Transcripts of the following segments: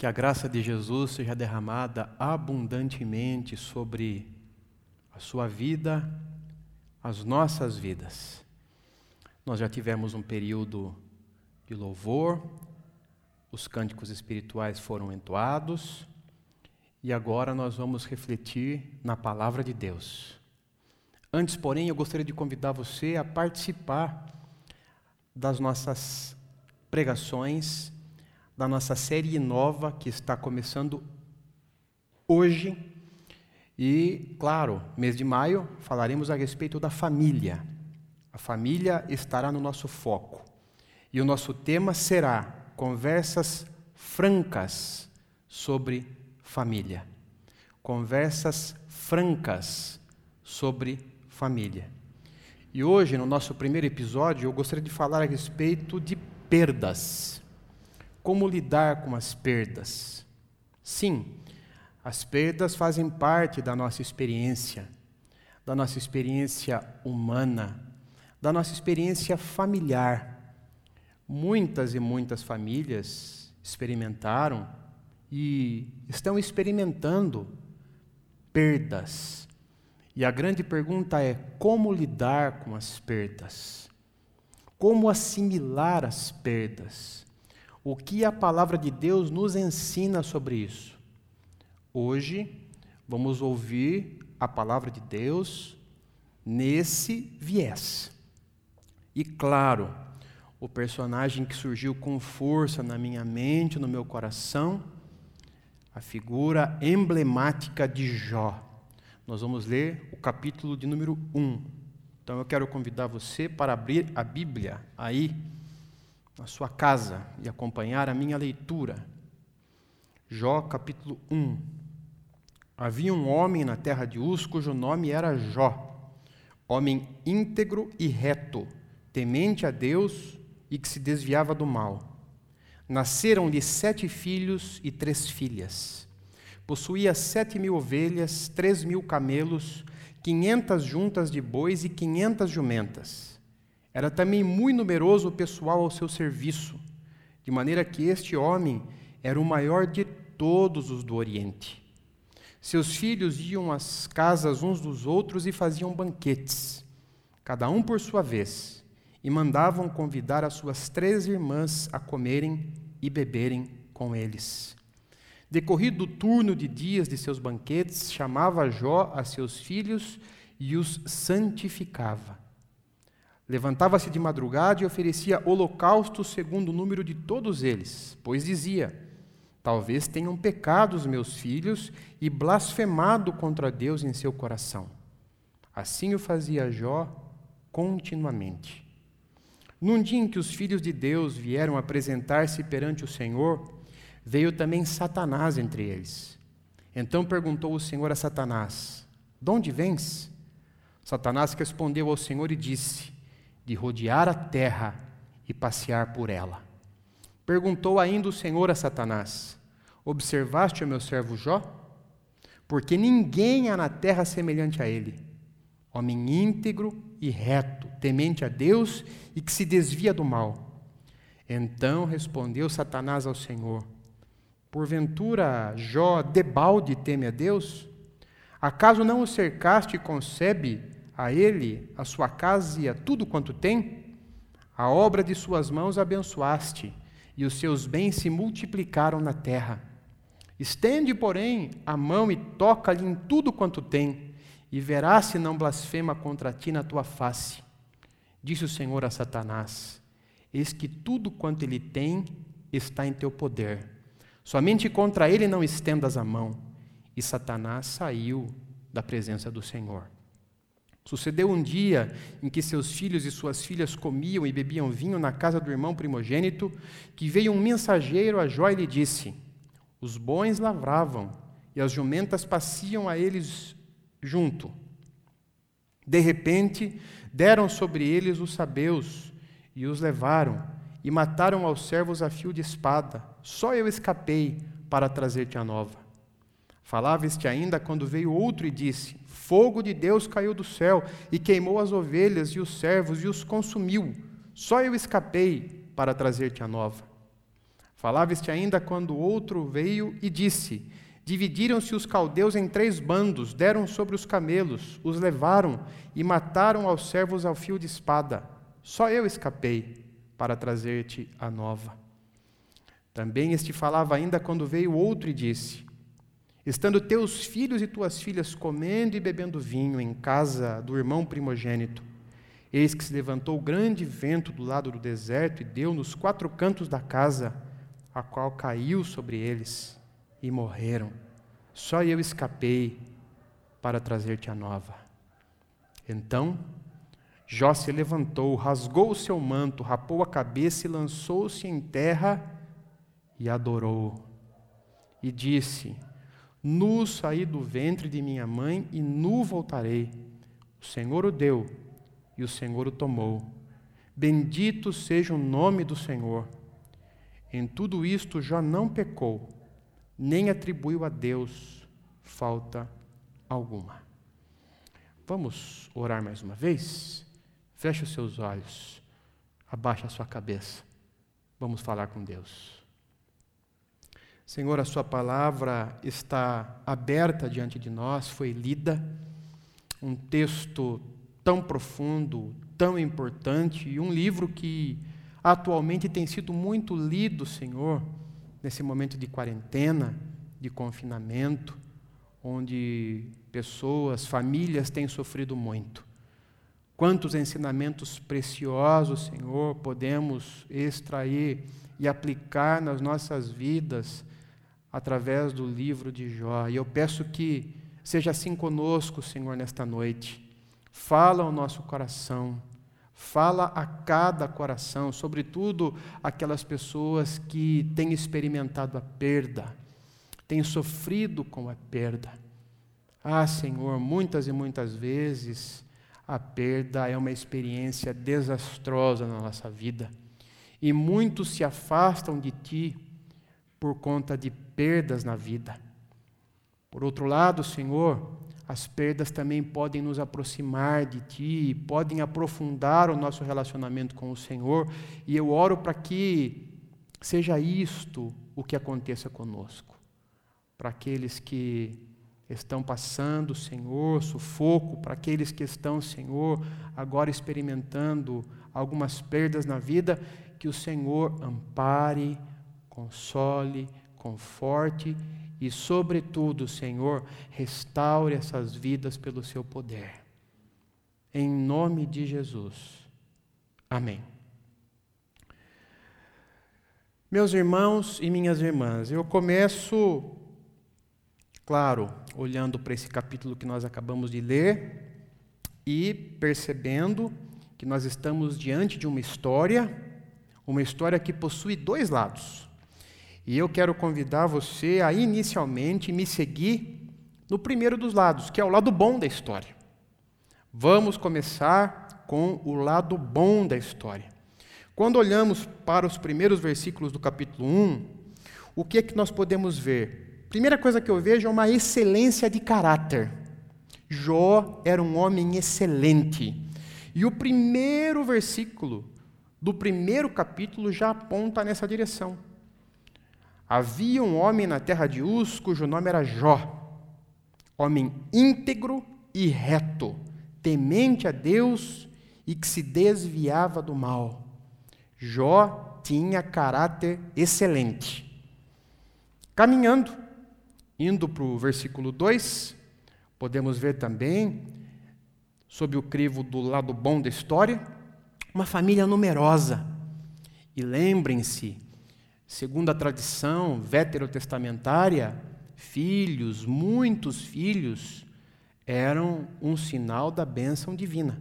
Que a graça de Jesus seja derramada abundantemente sobre a sua vida, as nossas vidas. Nós já tivemos um período de louvor, os cânticos espirituais foram entoados, e agora nós vamos refletir na palavra de Deus. Antes, porém, eu gostaria de convidar você a participar das nossas pregações, da nossa série nova que está começando hoje. E, claro, mês de maio, falaremos a respeito da família. A família estará no nosso foco. E o nosso tema será conversas francas sobre família. Conversas francas sobre família. E hoje, no nosso primeiro episódio, eu gostaria de falar a respeito de perdas. Como lidar com as perdas? Sim, as perdas fazem parte da nossa experiência humana, da nossa experiência familiar. Muitas e muitas famílias experimentaram e estão experimentando perdas. E a grande pergunta é: como lidar com as perdas? Como assimilar as perdas? O que a palavra de Deus nos ensina sobre isso? Hoje, vamos ouvir a palavra de Deus nesse viés. E claro, o personagem que surgiu com força na minha mente, no meu coração, a figura emblemática de Jó. Nós vamos ler o capítulo de número 1. Então eu quero convidar você para abrir a Bíblia aí, na sua casa, e acompanhar a minha leitura. Jó, capítulo 1. Havia um homem na terra de Uz, cujo nome era Jó, homem íntegro e reto, temente a Deus e que se desviava do mal. Nasceram-lhe 7 filhos e 3 filhas. Possuía 7.000 ovelhas, 3.000 camelos, 500 juntas de bois e 500 jumentas. Era também muito numeroso o pessoal ao seu serviço, de maneira que este homem era o maior de todos os do Oriente. Seus filhos iam às casas uns dos outros e faziam banquetes, cada um por sua vez, e mandavam convidar as suas 3 irmãs a comerem e beberem com eles. Decorrido o turno de dias de seus banquetes, chamava Jó a seus filhos e os santificava. Levantava-se de madrugada e oferecia holocaustos segundo o número de todos eles, pois dizia: talvez tenham pecado os meus filhos e blasfemado contra Deus em seu coração. Assim o fazia Jó continuamente. Num dia em que os filhos de Deus vieram apresentar-se perante o Senhor, veio também Satanás entre eles. Então perguntou o Senhor a Satanás: de onde vens? Satanás respondeu ao Senhor e disse: de rodear a terra e passear por ela. Perguntou ainda o Senhor a Satanás: observaste o meu servo Jó? Porque ninguém há na terra semelhante a ele, homem íntegro e reto, temente a Deus e que se desvia do mal. Então respondeu Satanás ao Senhor: porventura Jó debalde teme a Deus? Acaso não o cercaste e concebe a ele, a sua casa e a tudo quanto tem? A obra de suas mãos abençoaste, e os seus bens se multiplicaram na terra. Estende, porém, a mão e toca-lhe em tudo quanto tem, e verás se não blasfema contra ti na tua face. Disse o Senhor a Satanás: eis que tudo quanto ele tem está em teu poder. Somente contra ele não estendas a mão. E Satanás saiu da presença do Senhor. Sucedeu um dia em que seus filhos e suas filhas comiam e bebiam vinho na casa do irmão primogênito, que veio um mensageiro a Jó e lhe disse: os bons lavravam, e as jumentas pasciam a eles junto. De repente, deram sobre eles os sabeus, e os levaram, e mataram aos servos a fio de espada. Só eu escapei para trazer-te a nova. Falava este ainda quando veio outro e disse: fogo de Deus caiu do céu e queimou as ovelhas e os servos e os consumiu. Só eu escapei para trazer-te a nova. Falava este ainda quando outro veio e disse: dividiram-se os caldeus em 3 bandos, deram sobre os camelos, os levaram e mataram aos servos ao fio de espada. Só eu escapei para trazer-te a nova. Também este falava ainda quando veio outro e disse: estando teus filhos e tuas filhas comendo e bebendo vinho em casa do irmão primogênito, eis que se levantou grande vento do lado do deserto e deu nos 4 cantos da casa, a qual caiu sobre eles e morreram. Só eu escapei para trazer-te a nova. Então Jó se levantou, rasgou o seu manto, rapou a cabeça e lançou-se em terra e adorou. E disse: nu saí do ventre de minha mãe e nu voltarei. O Senhor o deu e o Senhor o tomou. Bendito seja o nome do Senhor. Em tudo isto Jó não pecou, nem atribuiu a Deus falta alguma. Vamos orar mais uma vez? Feche os seus olhos, abaixe a sua cabeça. Vamos falar com Deus. Senhor, a sua palavra está aberta diante de nós, foi lida, um texto tão profundo, tão importante, e um livro que atualmente tem sido muito lido, Senhor, nesse momento de quarentena, de confinamento, onde pessoas, famílias têm sofrido muito. Quantos ensinamentos preciosos, Senhor, podemos extrair e aplicar nas nossas vidas através do livro de Jó. E eu peço que seja assim conosco, Senhor, nesta noite. Fala ao nosso coração, fala a cada coração, sobretudo aquelas pessoas que têm experimentado a perda, têm sofrido com a perda. Ah, Senhor, muitas e muitas vezes a perda é uma experiência desastrosa na nossa vida. E muitos se afastam de Ti por conta de perdas na vida. Por outro lado, Senhor, as perdas também podem nos aproximar de Ti, podem aprofundar o nosso relacionamento com o Senhor, e eu oro para que seja isto o que aconteça conosco. Para aqueles que estão passando, Senhor, sufoco, para aqueles que estão, Senhor, agora experimentando algumas perdas na vida, que o Senhor ampare, console, conforte e, sobretudo, Senhor, restaure essas vidas pelo seu poder. Em nome de Jesus. Amém. Meus irmãos e minhas irmãs, eu começo, claro, olhando para esse capítulo que nós acabamos de ler e percebendo que nós estamos diante de uma história que possui 2 lados. E eu quero convidar você a inicialmente me seguir no primeiro dos lados, que é o lado bom da história. Vamos começar com o lado bom da história. Quando olhamos para os primeiros versículos do capítulo 1, o que é que nós podemos ver? Primeira coisa que eu vejo é uma excelência de caráter. Jó era um homem excelente. E o primeiro versículo do primeiro capítulo já aponta nessa direção. Havia um homem na terra de Uz, cujo nome era Jó, homem íntegro e reto, temente a Deus e que se desviava do mal. Jó tinha caráter excelente. Caminhando, indo para o versículo 2, podemos ver também, sob o crivo do lado bom da história, uma família numerosa. E lembrem-se, segundo a tradição veterotestamentária, filhos, muitos filhos, eram um sinal da bênção divina.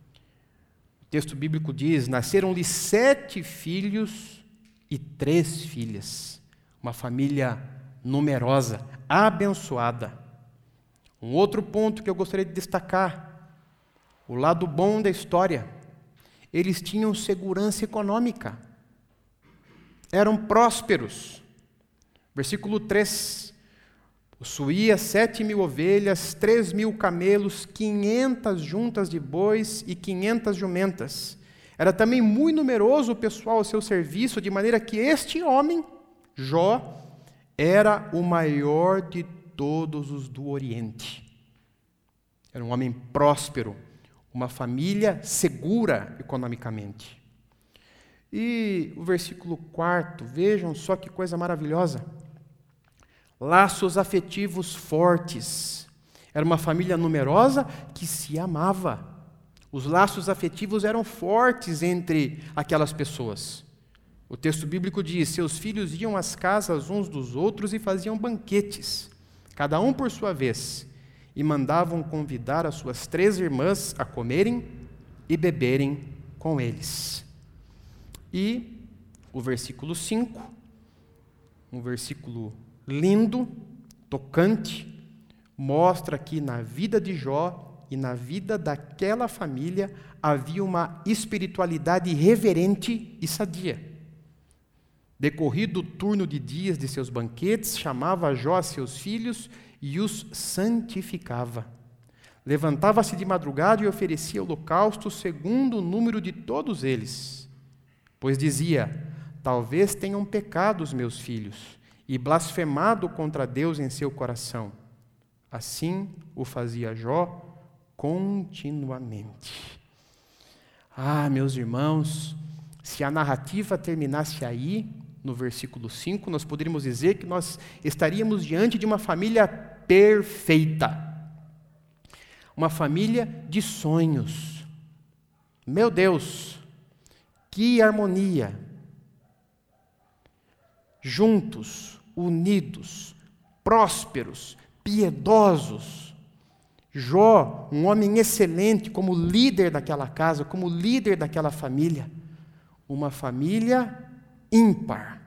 O texto bíblico diz: nasceram-lhe 7 filhos e 3 filhas. Uma família numerosa, abençoada. Um outro ponto que eu gostaria de destacar, o lado bom da história. Eles tinham segurança econômica. Eram prósperos. Versículo 3. Possuía 7.000 ovelhas, 3.000 camelos, 500 juntas de bois e 500 jumentas. Era também muito numeroso o pessoal ao seu serviço, de maneira que este homem Jó era o maior de todos os do Oriente. Era um homem próspero, uma família segura economicamente. E o versículo 4, vejam só que coisa maravilhosa. Laços afetivos fortes. Era uma família numerosa que se amava. Os laços afetivos eram fortes entre aquelas pessoas. O texto bíblico diz: seus filhos iam às casas uns dos outros e faziam banquetes, cada um por sua vez, e mandavam convidar as suas 3 irmãs a comerem e beberem com eles. E o versículo 5, um versículo lindo, tocante, mostra que na vida de Jó e na vida daquela família havia uma espiritualidade reverente e sadia. Decorrido o turno de dias de seus banquetes, chamava Jó a seus filhos e os santificava. Levantava-se de madrugada e oferecia holocausto segundo o número de todos eles. Pois dizia: talvez tenham pecado os meus filhos e blasfemado contra Deus em seu coração. Assim o fazia Jó continuamente. Ah, meus irmãos, se a narrativa terminasse aí, no versículo 5, nós poderíamos dizer que nós estaríamos diante de uma família perfeita. Uma família de sonhos. Meu Deus, que harmonia! Juntos, unidos, prósperos, piedosos. Jó, um homem excelente como líder daquela casa, como líder daquela família. Uma família ímpar.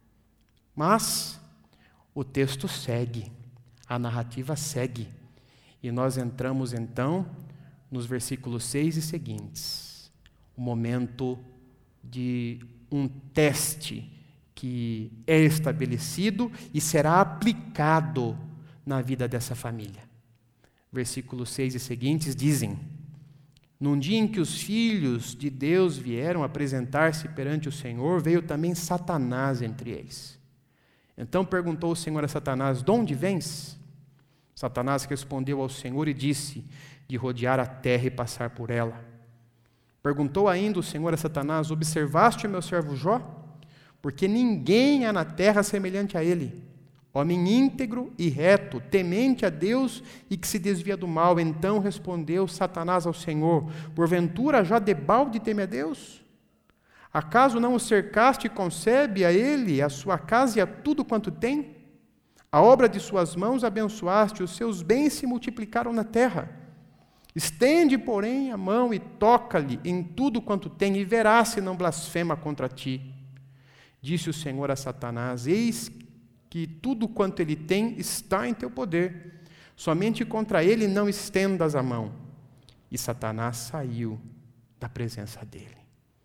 Mas o texto segue, a narrativa segue. E nós entramos então nos versículos 6 e seguintes. O momento de um teste que é estabelecido e será aplicado na vida dessa família. Versículos 6 e seguintes dizem: num dia em que os filhos de Deus vieram apresentar-se perante o Senhor, veio também Satanás entre eles. Então perguntou o Senhor a Satanás: de onde vens? Satanás respondeu ao Senhor e disse: de rodear a terra e passar por ela. Perguntou ainda o Senhor a Satanás: observaste o meu servo Jó? Porque ninguém há na terra semelhante a ele, homem íntegro e reto, temente a Deus e que se desvia do mal. Então respondeu Satanás ao Senhor: porventura Jó debalde teme a Deus? Acaso não o cercaste e concebe a ele, a sua casa e a tudo quanto tem? A obra de suas mãos abençoaste, os seus bens se multiplicaram na terra. Estende, porém, a mão e toca-lhe em tudo quanto tem, e verás se não blasfema contra ti. Disse o Senhor a Satanás: eis que tudo quanto ele tem está em teu poder, somente contra ele não estendas a mão. E Satanás saiu da presença dele.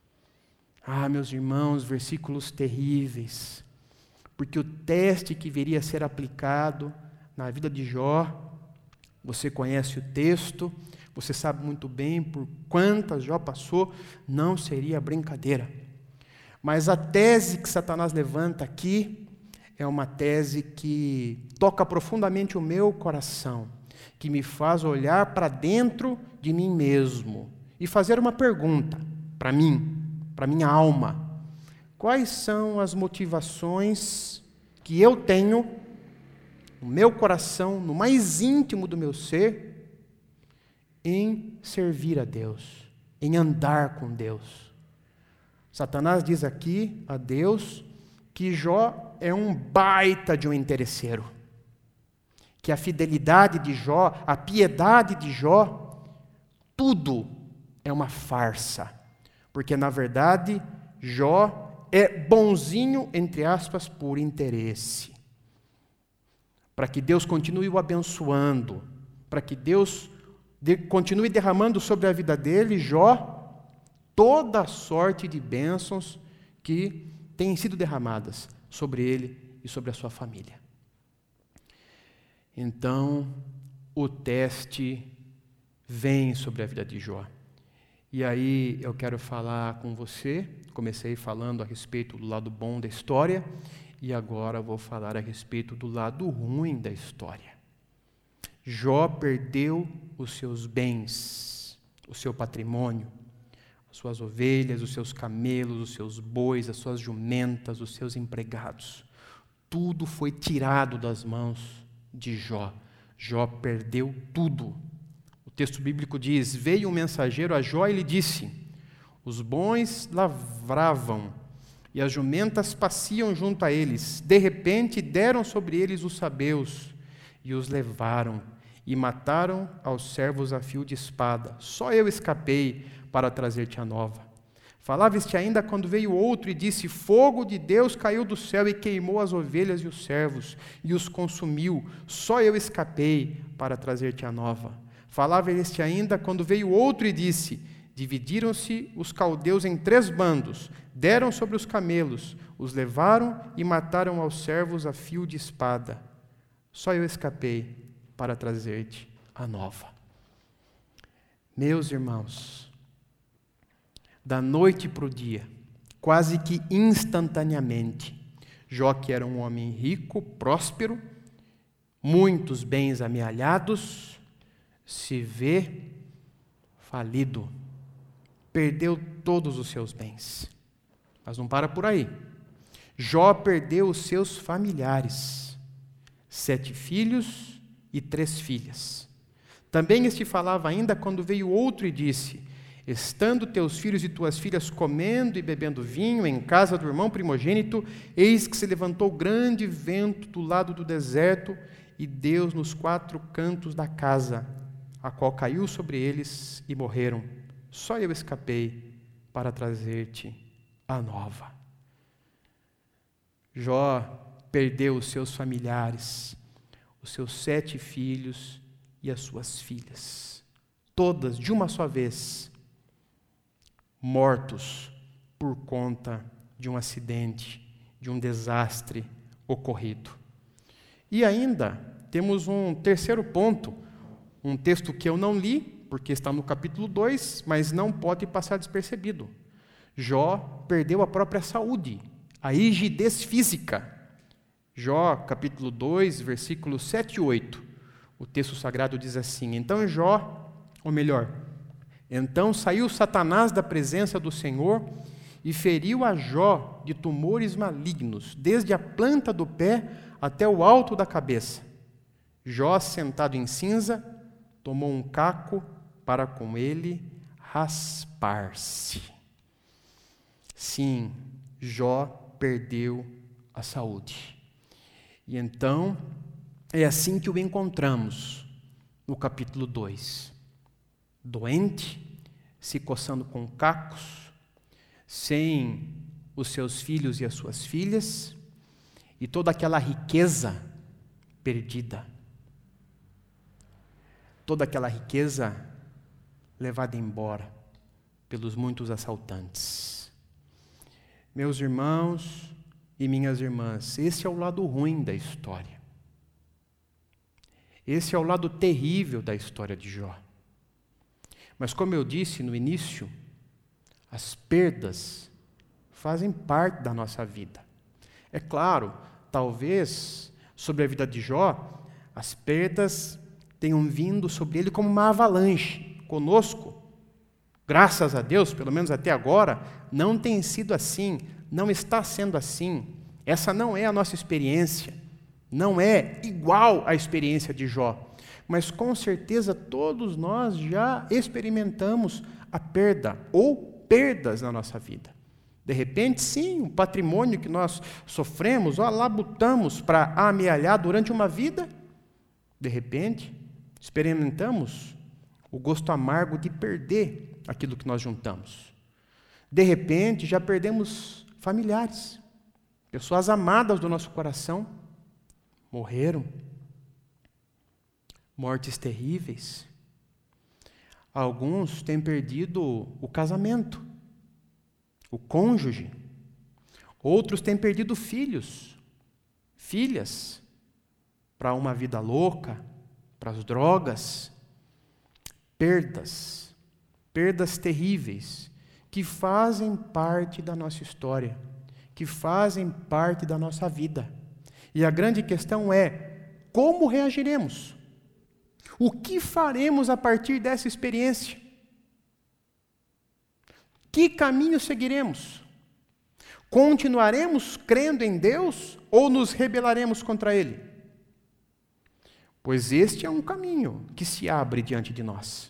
Ah, meus irmãos, versículos terríveis, porque o teste que viria a ser aplicado na vida de Jó, você conhece o texto, você sabe muito bem por quantas Jó passou, não seria brincadeira. Mas a tese que Satanás levanta aqui é uma tese que toca profundamente o meu coração, que me faz olhar para dentro de mim mesmo e fazer uma pergunta para mim, para minha alma. Quais são as motivações que eu tenho no meu coração, no mais íntimo do meu ser, em servir a Deus, em andar com Deus? Satanás diz aqui a Deus que Jó é um baita de um interesseiro, que a fidelidade de Jó, a piedade de Jó, tudo é uma farsa, porque na verdade Jó é bonzinho, entre aspas, por interesse, para que Deus continue o abençoando, para que Deus continue derramando sobre a vida dele, Jó, toda a sorte de bênçãos que têm sido derramadas sobre ele e sobre a sua família. Então, o teste vem sobre a vida de Jó. E aí eu quero falar com você, comecei falando a respeito do lado bom da história, E agora vou falar a respeito do lado ruim da história. Jó perdeu os seus bens, o seu patrimônio, as suas ovelhas, os seus camelos, os seus bois, as suas jumentas, os seus empregados. Tudo foi tirado das mãos de Jó. Jó perdeu tudo. O texto bíblico diz: veio um mensageiro a Jó e lhe disse: os bons lavravam e as jumentas pasciam junto a eles. De repente deram sobre eles os sabeus e os levaram e mataram aos servos a fio de espada. Só eu escapei para trazer-te a nova. Falava-te ainda quando veio outro e disse: fogo de Deus caiu do céu e queimou as ovelhas e os servos e os consumiu. Só eu escapei para trazer-te a nova. Falava-te ainda quando veio outro e disse: dividiram-se os caldeus em 3 bandos, deram sobre os camelos, os levaram e mataram aos servos a fio de espada. Só eu escapei para trazer-te a nova. Meus irmãos, da noite para o dia, quase que instantaneamente, Jó, que era um homem rico, próspero, muitos bens amealhados, se vê falido. Perdeu todos os seus bens. Mas não para por aí. Jó perdeu os seus familiares, 7 filhos e 3 filhas. Também este falava ainda quando veio outro e disse: estando teus filhos e tuas filhas comendo e bebendo vinho em casa do irmão primogênito, eis que se levantou grande vento do lado do deserto e deu nos 4 cantos da casa, a qual caiu sobre eles e morreram. Só eu escapei para trazer-te a nova. Jó perdeu os seus familiares, os seus 7 filhos e as suas filhas, todas de uma só vez, mortos por conta de um acidente, de um desastre ocorrido. E ainda temos um terceiro ponto, um texto que eu não li, porque está no capítulo 2, mas não pode passar despercebido. Jó perdeu a própria saúde, a rigidez física. Jó, capítulo 2, versículos 7 e 8. O texto sagrado diz assim: então Jó, ou melhor, então saiu Satanás da presença do Senhor e feriu a Jó de tumores malignos, desde a planta do pé até o alto da cabeça. Jó, sentado em cinza, tomou um caco para com ele raspar-se. Sim, Jó perdeu a saúde. E então, é assim que o encontramos no capítulo 2. Doente, se coçando com cacos, sem os seus filhos e as suas filhas, e toda aquela riqueza perdida. Toda aquela riqueza levada embora pelos muitos assaltantes. Meus irmãos e minhas irmãs, esse é o lado ruim da história. Esse é o lado terrível da história de Jó. Mas como eu disse no início, as perdas fazem parte da nossa vida. É claro, talvez sobre a vida de Jó, as perdas tenham vindo sobre ele como uma avalanche. Conosco, graças a Deus, pelo menos até agora, não tem sido assim, não está sendo assim. Essa não é a nossa experiência, não é igual à experiência de Jó. Mas com certeza todos nós já experimentamos a perda ou perdas na nossa vida. De repente, sim, o patrimônio que nós sofremos, labutamos para amealhar durante uma vida. De repente, experimentamos o gosto amargo de perder aquilo que nós juntamos. De repente, já perdemos familiares, pessoas amadas do nosso coração, morreram. Mortes terríveis. Alguns têm perdido o casamento, o cônjuge. Outros têm perdido filhos, filhas, para uma vida louca, para as drogas. Perdas terríveis, que fazem parte da nossa história, que fazem parte da nossa vida. E a grande questão é: como reagiremos? O que faremos a partir dessa experiência? Que caminho seguiremos? Continuaremos crendo em Deus ou nos rebelaremos contra Ele? Pois este é um caminho que se abre diante de nós.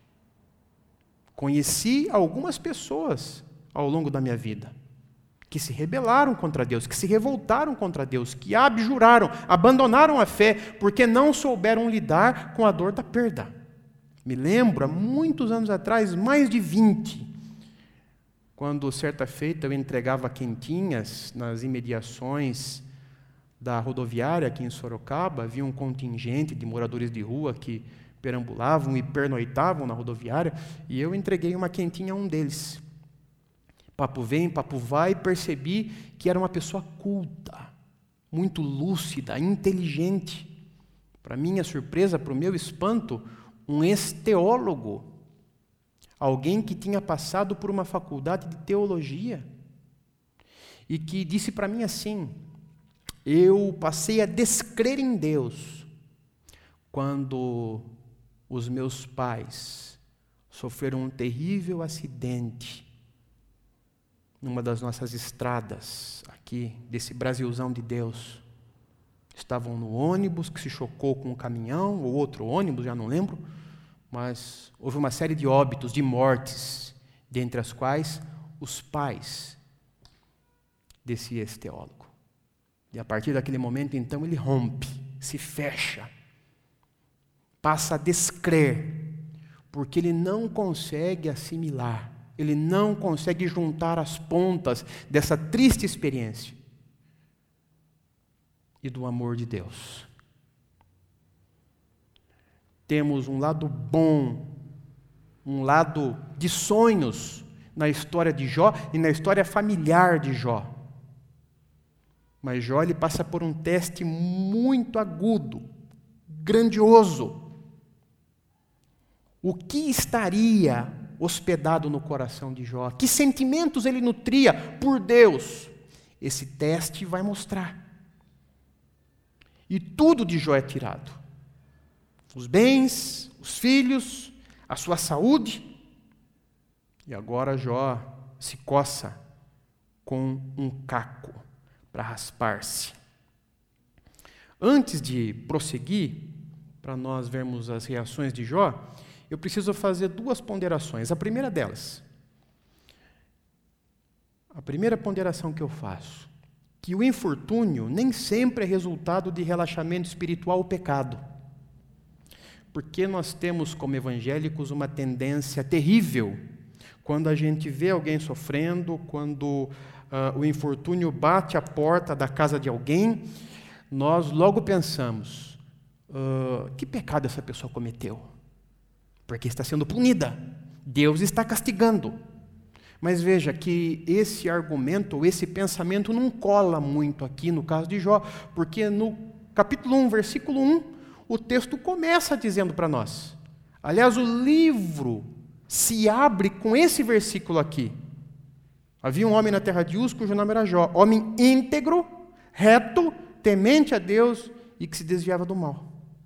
Conheci algumas pessoas ao longo da minha vida que se rebelaram contra Deus, que se revoltaram contra Deus, que abjuraram, abandonaram a fé, porque não souberam lidar com a dor da perda. Me lembro, há muitos anos atrás, mais de 20, quando certa feita eu entregava quentinhas nas imediações da rodoviária aqui em Sorocaba, havia um contingente de moradores de rua que perambulavam e pernoitavam na rodoviária, e eu entreguei uma quentinha a um deles. Papo vem, papo vai, percebi que era uma pessoa culta, muito lúcida, inteligente. Para minha surpresa, para o meu espanto, um ex-teólogo, alguém que tinha passado por uma faculdade de teologia, e que disse para mim assim: eu passei a descrer em Deus quando os meus pais sofreram um terrível acidente numa das nossas estradas aqui, desse Brasilzão de Deus. Estavam no ônibus que se chocou com um caminhão, ou outro ônibus, já não lembro, mas houve uma série de óbitos, de mortes, dentre as quais os pais desse ex-teólogo. E a partir daquele momento, então, ele rompe, se fecha, passa a descrer, porque ele não consegue assimilar, ele não consegue juntar as pontas dessa triste experiência e do amor de Deus. Temos um lado bom, um lado de sonhos na história de Jó e na história familiar de Jó. Mas Jó, ele passa por um teste muito agudo, grandioso. O que estaria hospedado no coração de Jó? Que sentimentos ele nutria por Deus? Esse teste vai mostrar. E tudo de Jó é tirado. Os bens, os filhos, a sua saúde. E agora Jó se coça com um caco para raspar-se. Antes de prosseguir, para nós vermos as reações de Jó, eu preciso fazer duas ponderações. A primeira delas, a primeira ponderação que eu faço, que o infortúnio nem sempre é resultado de relaxamento espiritual ou pecado. Porque nós temos, como evangélicos, uma tendência terrível, quando a gente vê alguém sofrendo, quando o infortúnio bate à porta da casa de alguém, nós logo pensamos, que pecado essa pessoa cometeu? Porque está sendo punida. Deus está castigando. Mas veja que esse argumento, esse pensamento não cola muito aqui no caso de Jó, porque no capítulo 1, versículo 1, o texto começa dizendo para nós. Aliás, o livro se abre com esse versículo aqui. Havia um homem na terra de Uz, cujo nome era Jó, homem íntegro, reto, temente a Deus e que se desviava do mal.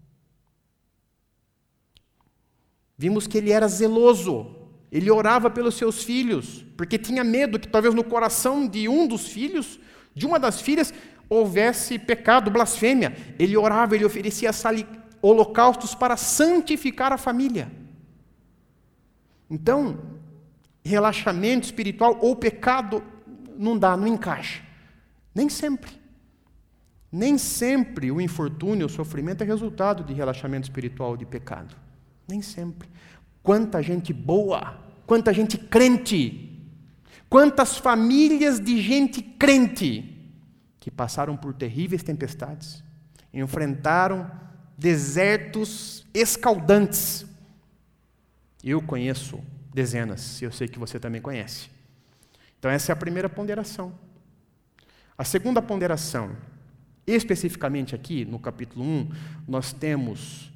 Vimos que ele era zeloso, ele orava pelos seus filhos, porque tinha medo que talvez no coração de um dos filhos, de uma das filhas, houvesse pecado, blasfêmia. Ele orava, ele oferecia holocaustos para santificar a família. Então, relaxamento espiritual ou pecado não dá, não encaixa. Nem sempre. Nem sempre o infortúnio, o sofrimento é resultado de relaxamento espiritual ou de pecado. Nem sempre. Quanta gente boa, quanta gente crente, quantas famílias de gente crente que passaram por terríveis tempestades, enfrentaram desertos escaldantes. Eu conheço dezenas, eu sei que você também conhece. Então essa é a primeira ponderação. A segunda ponderação, especificamente aqui no capítulo 1, nós temos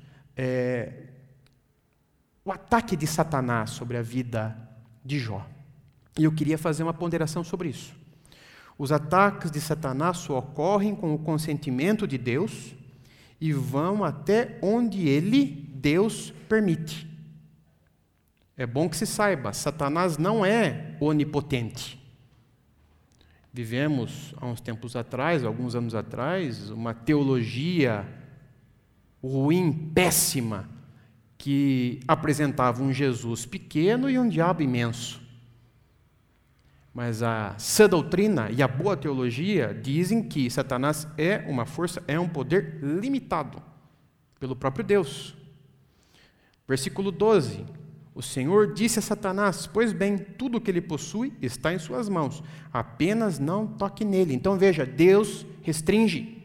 o ataque de Satanás sobre a vida de Jó. E eu queria fazer uma ponderação sobre isso. Os ataques de Satanás só ocorrem com o consentimento de Deus e vão até onde Deus permite. É bom que se saiba, Satanás não é onipotente. Vivemos, há uns tempos atrás, alguns anos atrás, uma teologia ruim, péssima, que apresentava um Jesus pequeno e um diabo imenso. Mas a sã doutrina e a boa teologia dizem que Satanás é uma força, é um poder limitado pelo próprio Deus. Versículo 12. O Senhor disse a Satanás: pois bem, tudo o que ele possui está em suas mãos, apenas não toque nele. Então veja, Deus restringe.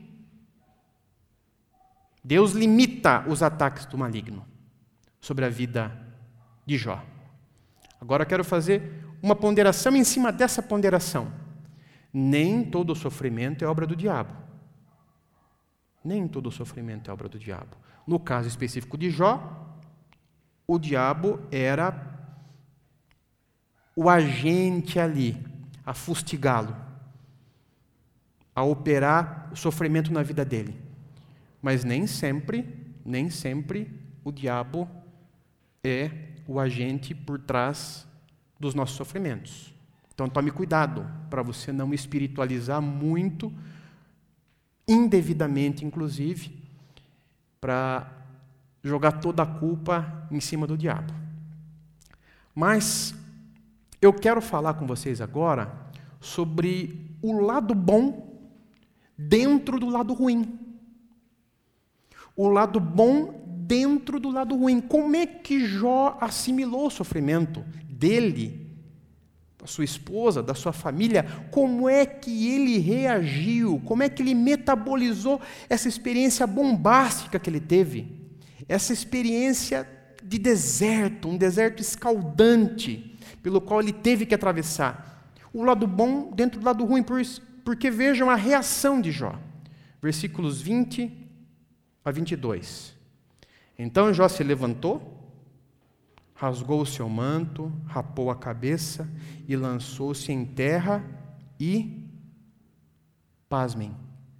Deus limita os ataques do maligno sobre a vida de Jó. Agora eu quero fazer uma ponderação em cima dessa ponderação. Nem todo sofrimento é obra do diabo. Nem todo sofrimento é obra do diabo. No caso específico de Jó, o diabo era o agente ali, a fustigá-lo, a operar o sofrimento na vida dele. Mas nem sempre o diabo é o agente por trás dos nossos sofrimentos. Então tome cuidado para você não espiritualizar muito, indevidamente inclusive, para jogar toda a culpa em cima do diabo. Mas eu quero falar com vocês agora sobre o lado bom dentro do lado ruim. O lado bom dentro do lado ruim. Como é que Jó assimilou o sofrimento dele, da sua esposa, da sua família? Como é que ele reagiu? Como é que ele metabolizou essa experiência bombástica que ele teve? Essa experiência de deserto, um deserto escaldante, pelo qual ele teve que atravessar. O lado bom dentro do lado ruim, porque vejam a reação de Jó. Versículos 20 a 22. Então Jó se levantou, rasgou o seu manto, rapou a cabeça e lançou-se em terra e, pasmem,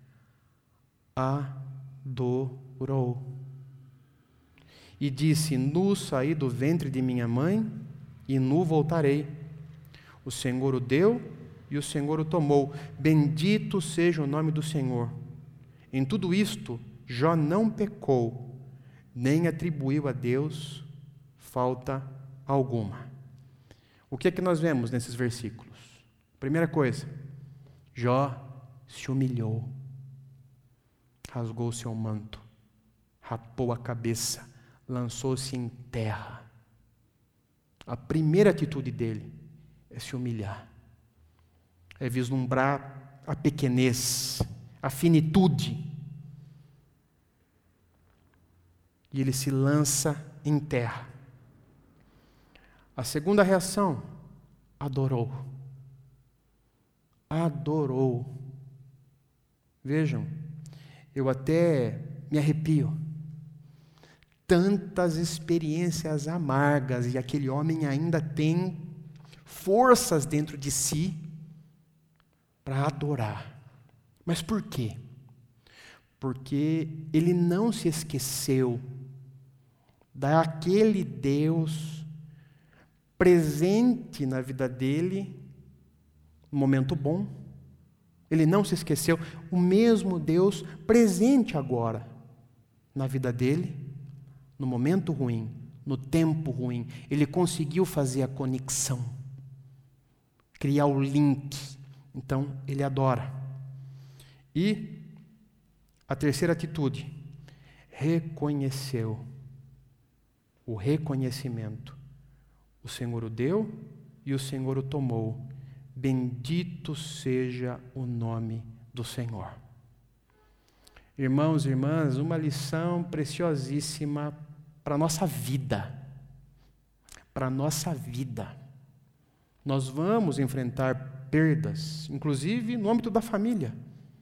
adorou. E disse: nu saí do ventre de minha mãe, e nu voltarei. O Senhor o deu, e o Senhor o tomou. Bendito seja o nome do Senhor. Em tudo isto, Jó não pecou, nem atribuiu a Deus falta alguma. O que é que nós vemos nesses versículos? Primeira coisa, Jó se humilhou, rasgou o seu manto, rapou a cabeça, lançou-se em terra. A primeira atitude dele é se humilhar, é vislumbrar a pequenez, a finitude. E ele se lança em terra. A segunda reação, adorou. Adorou. Vejam, eu até me arrepio. Tantas experiências amargas e aquele homem ainda tem forças dentro de si para adorar. Mas por quê? Porque ele não se esqueceu daquele Deus presente na vida dele no momento bom. Ele não se esqueceu. O mesmo Deus presente agora na vida dele, no momento ruim, no tempo ruim. Ele conseguiu fazer a conexão, criar o link. Então, ele adora. E a terceira atitude, reconheceu. O reconhecimento. O Senhor o deu e o Senhor o tomou. Bendito seja o nome do Senhor. Irmãos e irmãs, uma lição preciosíssima para a nossa vida. Para a nossa vida. Nós vamos enfrentar perdas, inclusive no âmbito da família.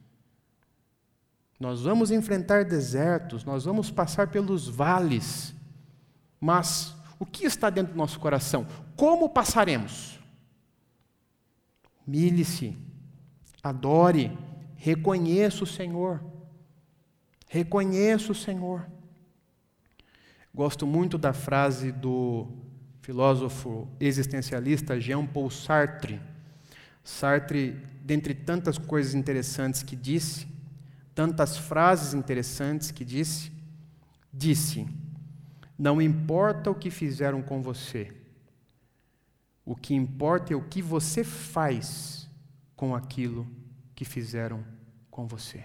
Nós vamos enfrentar desertos, nós vamos passar pelos vales. Mas o que está dentro do nosso coração? Como passaremos? Humilhe-se, adore, reconheça o Senhor. Reconheça o Senhor. Gosto muito da frase do filósofo existencialista Jean-Paul Sartre. Sartre, dentre tantas coisas interessantes que disse, tantas frases interessantes que disse: não importa o que fizeram com você, o que importa é o que você faz com aquilo que fizeram com você.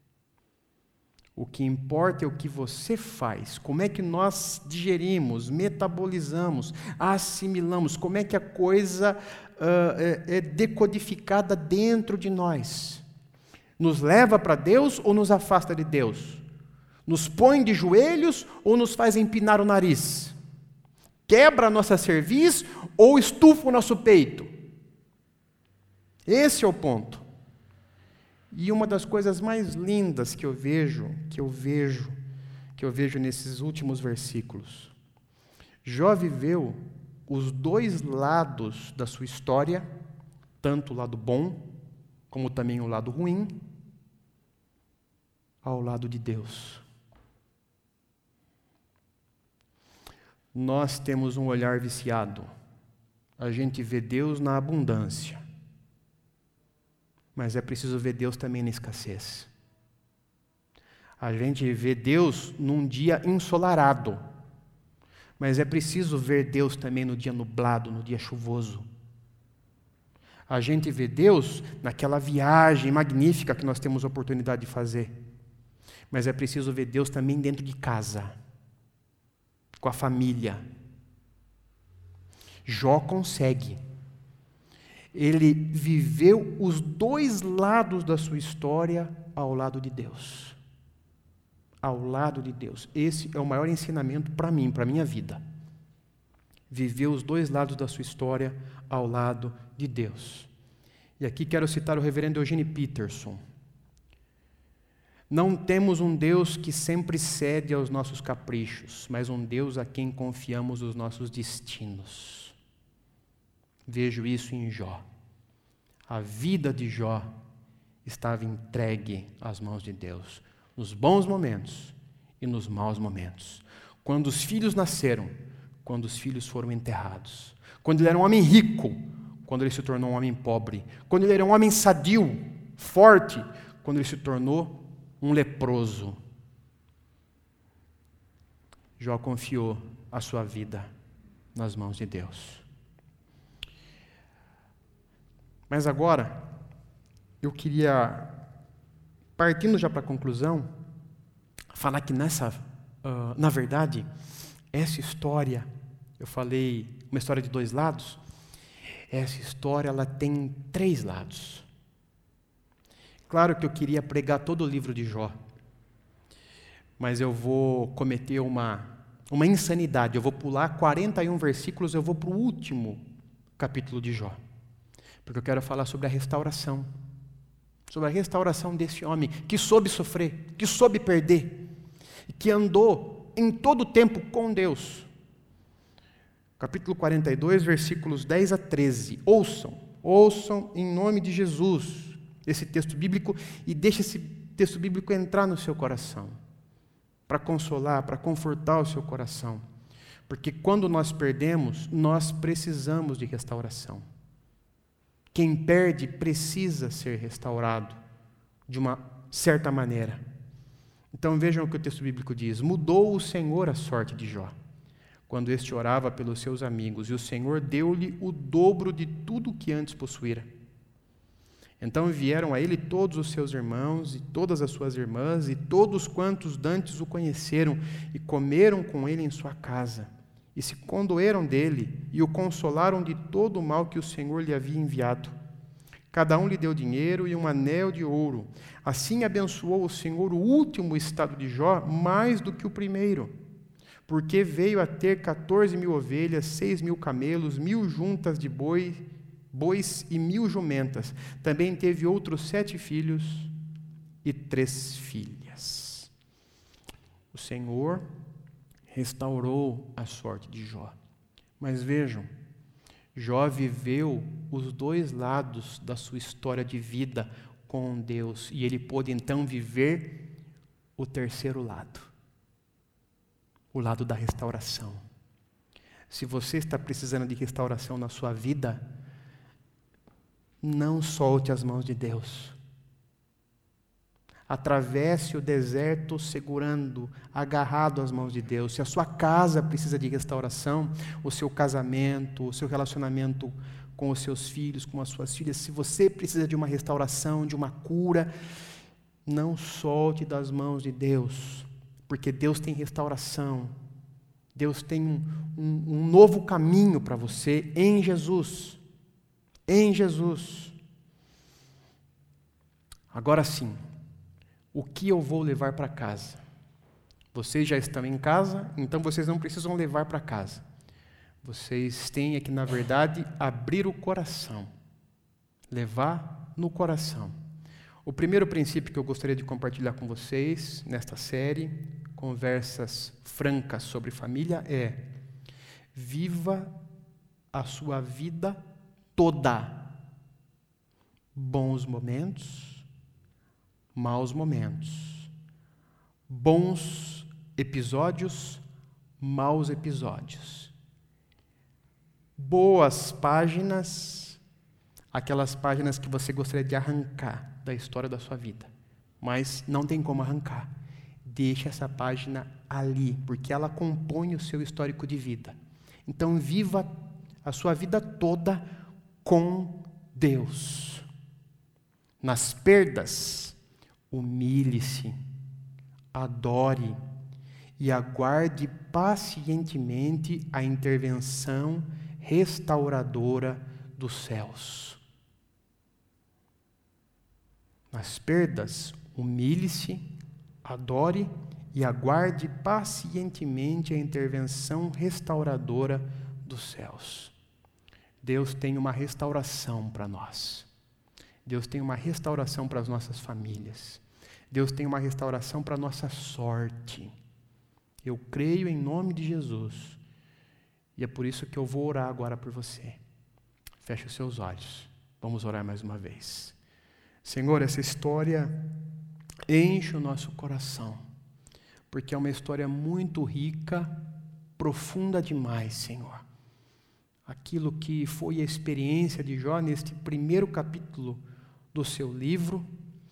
O que importa é o que você faz, como é que nós digerimos, metabolizamos, assimilamos, como é que a coisa é decodificada dentro de nós. Nos leva para Deus ou nos afasta de Deus? Nos põe de joelhos ou nos faz empinar o nariz? Quebra a nossa cerviz ou estufa o nosso peito? Esse é o ponto. E uma das coisas mais lindas que eu vejo nesses últimos versículos. Jó viveu os dois lados da sua história, tanto o lado bom, como também o lado ruim, ao lado de Deus. Nós temos um olhar viciado. A gente vê Deus na abundância. Mas é preciso ver Deus também na escassez. A gente vê Deus num dia ensolarado. Mas é preciso ver Deus também no dia nublado, no dia chuvoso. A gente vê Deus naquela viagem magnífica que nós temos a oportunidade de fazer. Mas é preciso ver Deus também dentro de casa, com a família. Jó consegue. Ele viveu os dois lados da sua história ao lado de Deus. Ao lado de Deus. Esse é o maior ensinamento para mim, para a minha vida. Viveu os dois lados da sua história ao lado de Deus. E aqui quero citar o reverendo Eugene Peterson. Não temos um Deus que sempre cede aos nossos caprichos, mas um Deus a quem confiamos os nossos destinos. Vejo isso em Jó. A vida de Jó estava entregue às mãos de Deus, nos bons momentos e nos maus momentos. Quando os filhos nasceram, quando os filhos foram enterrados, quando ele era um homem rico, quando ele se tornou um homem pobre, quando ele era um homem sadio, forte, quando ele se tornou um leproso. Jó confiou a sua vida nas mãos de Deus. Mas agora, eu queria, partindo já para a conclusão, falar que na verdade, essa história, eu falei uma história de dois lados, essa história ela tem três lados. Claro que eu queria pregar todo o livro de Jó, mas eu vou cometer uma insanidade, eu vou pular 41 versículos, eu vou para o último capítulo de Jó. Porque eu quero falar sobre a restauração desse homem que soube sofrer, que soube perder, e que andou em todo o tempo com Deus. Capítulo 42, versículos 10 a 13. Ouçam em nome de Jesus esse texto bíblico e deixe esse texto bíblico entrar no seu coração, para consolar, para confortar o seu coração. Porque quando nós perdemos, nós precisamos de restauração. Quem perde precisa ser restaurado de uma certa maneira. Então vejam o que o texto bíblico diz. Mudou o Senhor a sorte de Jó, quando este orava pelos seus amigos, e o Senhor deu-lhe o dobro de tudo o que antes possuíra. Então vieram a ele todos os seus irmãos e todas as suas irmãs e todos quantos dantes o conheceram e comeram com ele em sua casa. E se condoeram dele e o consolaram de todo o mal que o Senhor lhe havia enviado. Cada um lhe deu dinheiro e um anel de ouro. Assim abençoou o Senhor o último estado de Jó mais do que o primeiro, porque veio a ter 14.000 ovelhas, 6.000 camelos, 1.000 juntas de bois e 1.000 jumentas. Também teve outros 7 filhos e 3 filhas. O Senhor restaurou a sorte de Jó. Mas vejam, Jó viveu os dois lados da sua história de vida com Deus, e ele pôde então viver o terceiro lado, o lado da restauração. Se você está precisando de restauração na sua vida, não solte as mãos de Deus. Atravesse o deserto segurando, agarrado às mãos de Deus. Se a sua casa precisa de restauração, o seu casamento, o seu relacionamento com os seus filhos, com as suas filhas, se você precisa de uma restauração, de uma cura, não solte das mãos de Deus, porque Deus tem restauração. Deus tem um novo caminho para você em Jesus. Em Jesus. Agora sim, o que eu vou levar para casa? Vocês já estão em casa, então vocês não precisam levar para casa. Vocês têm que, na verdade, abrir o coração. Levar no coração. O primeiro princípio que eu gostaria de compartilhar com vocês nesta série, Conversas Francas sobre Família, é: viva a sua vida toda. Bons momentos, maus momentos. Bons episódios, maus episódios. Boas páginas, aquelas páginas que você gostaria de arrancar da história da sua vida, mas não tem como arrancar. Deixe essa página ali, porque ela compõe o seu histórico de vida. Então, viva a sua vida toda com Deus. Nas perdas, humilhe-se, adore e aguarde pacientemente a intervenção restauradora dos céus. Nas perdas, humilhe-se, adore e aguarde pacientemente a intervenção restauradora dos céus. Deus tem uma restauração para nós. Deus tem uma restauração para as nossas famílias. Deus tem uma restauração para a nossa sorte. Eu creio em nome de Jesus. E é por isso que eu vou orar agora por você. Feche os seus olhos. Vamos orar mais uma vez. Senhor, essa história enche o nosso coração, porque é uma história muito rica, profunda demais, Senhor. Aquilo que foi a experiência de Jó neste primeiro capítulo do seu livro,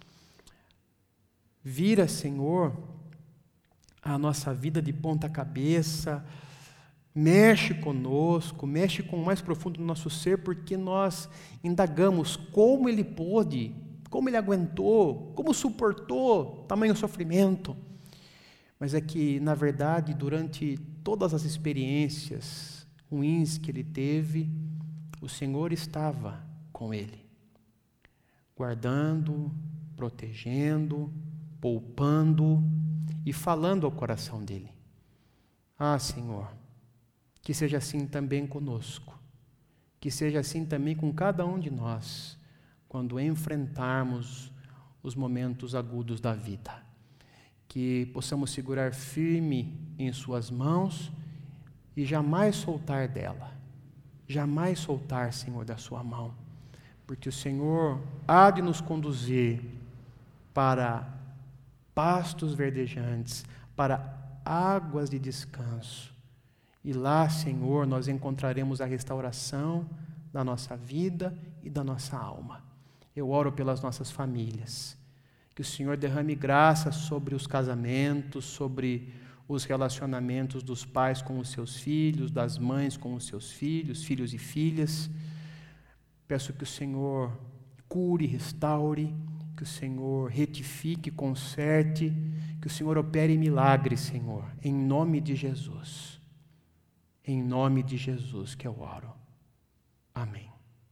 vira, Senhor, a nossa vida de ponta cabeça, mexe conosco, mexe com o mais profundo do nosso ser, porque nós indagamos como ele pôde, como ele aguentou, como suportou tamanho sofrimento. Mas é que, na verdade, durante todas as experiências ruins que ele teve, o Senhor estava com ele, guardando, protegendo, poupando e falando ao coração dele. Ah, Senhor, que seja assim também conosco, que seja assim também com cada um de nós, quando enfrentarmos os momentos agudos da vida. Que possamos segurar firme em suas mãos e jamais soltar dela. Jamais soltar, Senhor, da sua mão. Porque o Senhor há de nos conduzir para pastos verdejantes, para águas de descanso. E lá, Senhor, nós encontraremos a restauração da nossa vida e da nossa alma. Eu oro pelas nossas famílias. Que o Senhor derrame graça sobre os casamentos, sobre os relacionamentos dos pais com os seus filhos, das mães com os seus filhos, filhos e filhas. Peço que o Senhor cure, restaure, que o Senhor retifique, conserte, que o Senhor opere milagres, Senhor, em nome de Jesus. Em nome de Jesus que eu oro. Amém.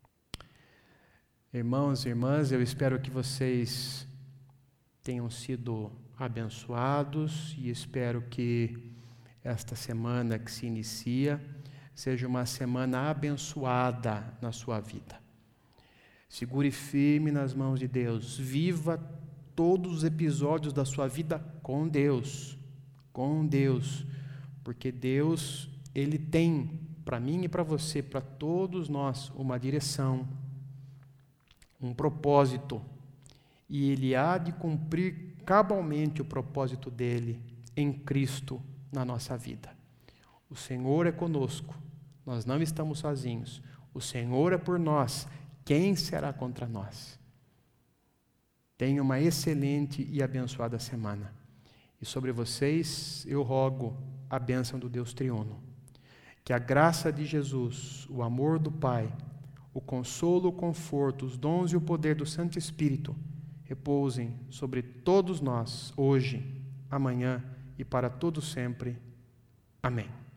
Irmãos e irmãs, eu espero que vocês tenham sido abençoados e espero que esta semana que se inicia seja uma semana abençoada na sua vida. Segure firme nas mãos de Deus, viva todos os episódios da sua vida com Deus, porque Deus, Ele tem para mim e para você, para todos nós, uma direção, um propósito, e Ele há de cumprir cabalmente o propósito dele em Cristo na nossa vida. O Senhor é conosco, nós não estamos sozinhos. O Senhor é por nós, quem será contra nós? Tenha uma excelente e abençoada semana. E sobre vocês eu rogo a bênção do Deus triuno. Que a graça de Jesus, o amor do Pai, o consolo, o conforto, os dons e o poder do Santo Espírito repousem sobre todos nós, hoje, amanhã e para todo sempre. Amém.